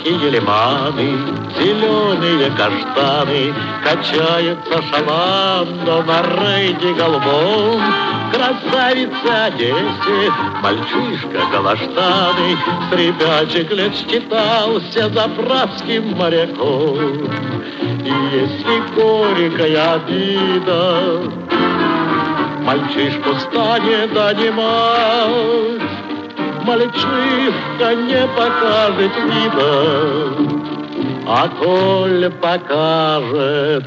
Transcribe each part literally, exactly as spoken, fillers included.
высокие лиманы, зеленые каштаны, качается шаланда на рейде голубом. Красавица Одессе, мальчишка галаштаны, с ребячек лет считался заправским моряком. И если горькая обида мальчишку станет донимать, мальчишка не покажет вида, а коль покажет,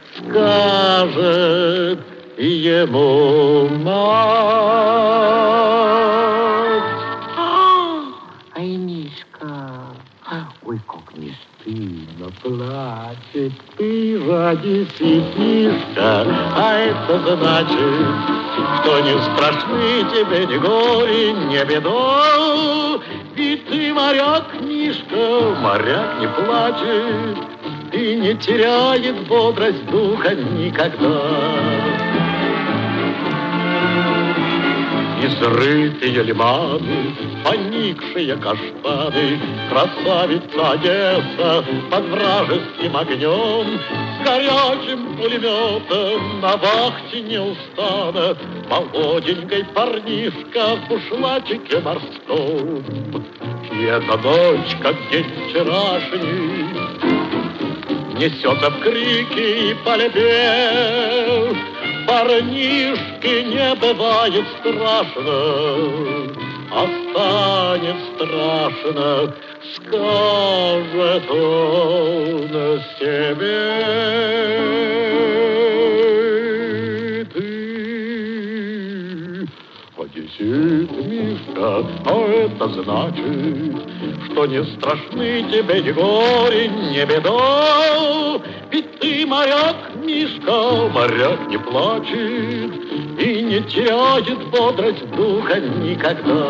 скажет ему мать. Ай, Мишка, ой, как не стыдно плачет, Ты родись, Мишка, а это значит, что не страшны тебе ни горе, ни беда. Ведь ты моряк, Мишка, моряк не плачет и не теряет бодрость духа никогда. Изрытые лиманы, поникшие каштаны, красавица Одесса под вражеским огнем, с горячим пулеметом на вахте не устанет молоденькой парнишка в бушлатике морском. И эта ночь, как день вчерашний, несется в крики и пальбе. Парнишке не бывает страшно, а станет страшно, скажет он себе. Ты одессит, Мишка, а это значит, что не страшны тебе ни горе, ни беда. Ведь ты моряк, Мишка, моряк не плачет и не теряет бодрость духа никогда.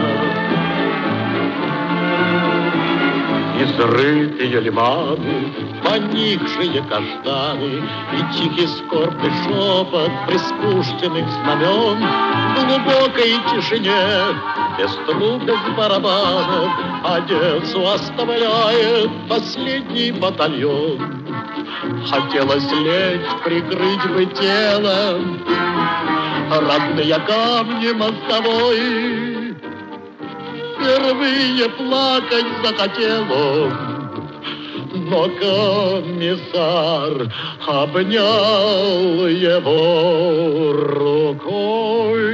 Изрытые лиманы, поникшие каштаны и тихий скорбный шепот приспущенных знамен в глубокой тишине, без труб, без барабанов, Одессу оставляет последний батальон. Хотелось лечь, прикрыть бы телом родные камни мостовой. Впервые плакать захотел он, но комиссар обнял его рукой.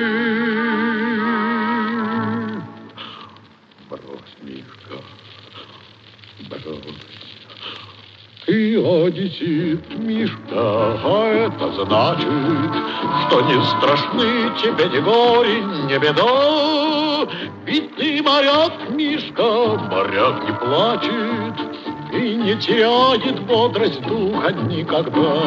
Брось, Мишка, брось. Ты одессит, Мишка, а это значит, что не страшны тебе ни горе, ни беда. Ведь ты моряк, Мишка, моряк не плачет и не теряет бодрость духа никогда.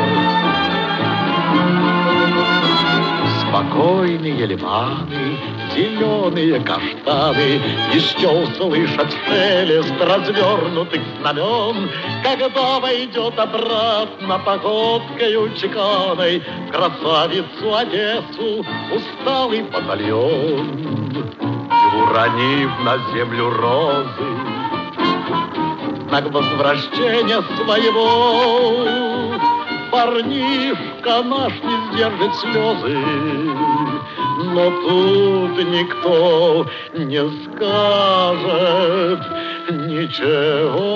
Спокойные лиманы, зеленые каштаны, еще слышат шелест развернутых знамен, когда войдет обратно погодкою чеканой красавицу Одессу усталый батальон. И уронив на землю розы, на возвращение своего, парнишка наш не сдержит слезы. Но тут никто не скажет ничего.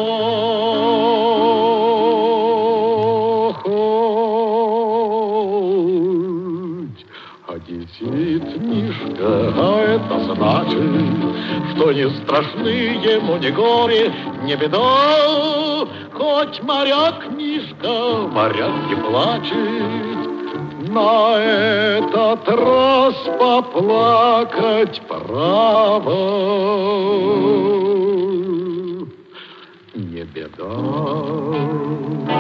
Хоть одессит, Мишка, а это значит, что не страшны ему ни горе, ни беда. Хоть моряк, Мишка, моряк не плачет, на этот раз поплакать право не беда.